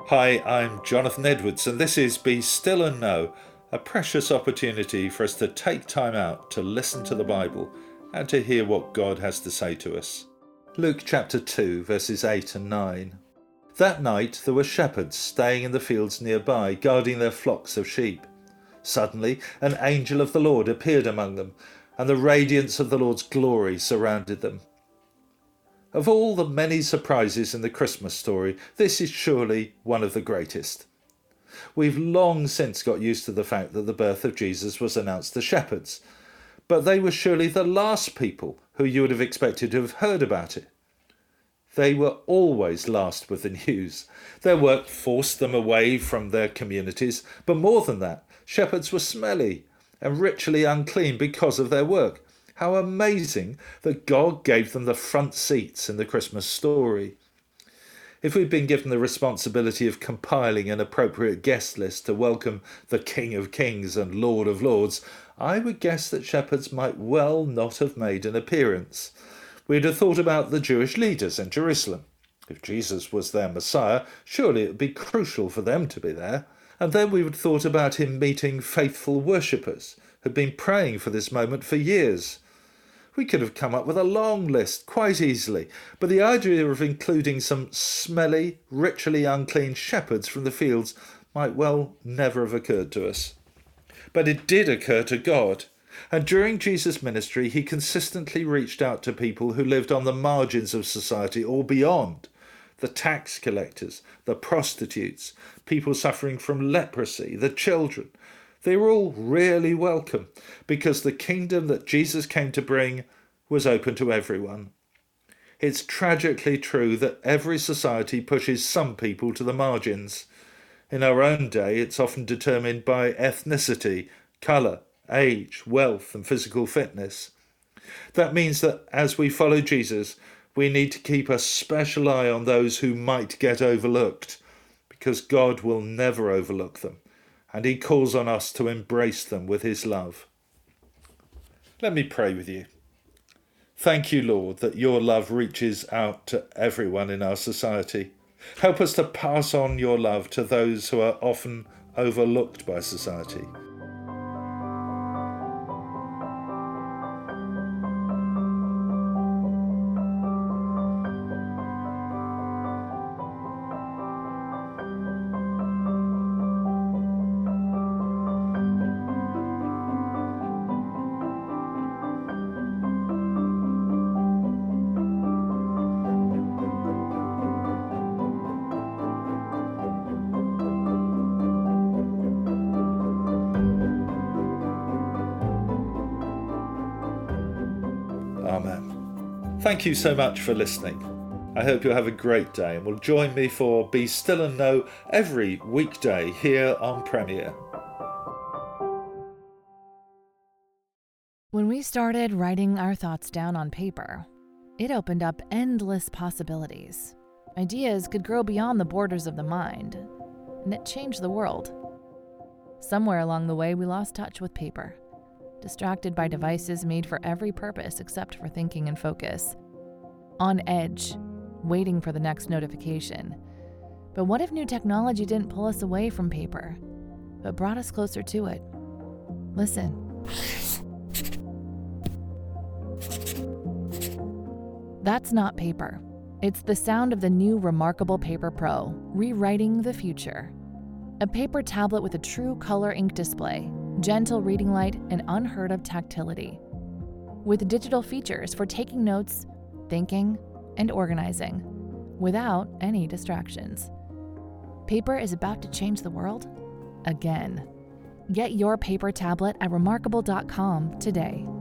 Hi, I'm Jonathan Edwards, and this is Be Still and Know, a precious opportunity for us to take time out to listen to the Bible and to hear what God has to say to us. Luke chapter 2, verses 8 and 9. That night there were shepherds staying in the fields nearby, guarding their flocks of sheep. Suddenly an angel of the Lord appeared among them, and the radiance of the Lord's glory surrounded them. Of all the many surprises in the Christmas story, this is surely one of the greatest. We've long since got used to the fact that the birth of Jesus was announced to shepherds, but they were surely the last people who you would have expected to have heard about it. They were always last with the news. Their work forced them away from their communities, but more than that, shepherds were smelly and ritually unclean because of their work. How amazing that God gave them the front seats in the Christmas story. If we'd been given the responsibility of compiling an appropriate guest list to welcome the King of Kings and Lord of Lords, I would guess that shepherds might well not have made an appearance. We'd have thought about the Jewish leaders in Jerusalem. If Jesus was their Messiah, surely it would be crucial for them to be there. And then we would have thought about him meeting faithful worshippers who'd been praying for this moment for years. We could have come up with a long list quite easily, but the idea of including some smelly, ritually unclean shepherds from the fields might well never have occurred to us. But it did occur to God, and during Jesus' ministry he consistently reached out to people who lived on the margins of society or beyond. The tax collectors, the prostitutes, people suffering from leprosy, the children. They were all really welcome because the kingdom that Jesus came to bring was open to everyone. It's tragically true that every society pushes some people to the margins. In our own day, it's often determined by ethnicity, colour, age, wealth and physical fitness. That means that as we follow Jesus, we need to keep a special eye on those who might get overlooked, because God will never overlook them. And he calls on us to embrace them with his love. Let me pray with you. Thank you, Lord, that your love reaches out to everyone in our society. Help us to pass on your love to those who are often overlooked by society. Amen. Thank you so much for listening. I hope you'll have a great day and will join me for Be Still and Know every weekday here on Premier. When we started writing our thoughts down on paper, it opened up endless possibilities. Ideas could grow beyond the borders of the mind, and it changed the world. Somewhere along the way, we lost touch with paper, distracted by devices made for every purpose except for thinking and focus. On edge, waiting for the next notification. But what if new technology didn't pull us away from paper, but brought us closer to it? Listen. That's not paper. It's the sound of the new Remarkable Paper Pro, rewriting the future. A paper tablet with a true color ink display, gentle reading light, and unheard of tactility. With digital features for taking notes, thinking, and organizing, without any distractions. Paper is about to change the world again. Get your paper tablet at remarkable.com today.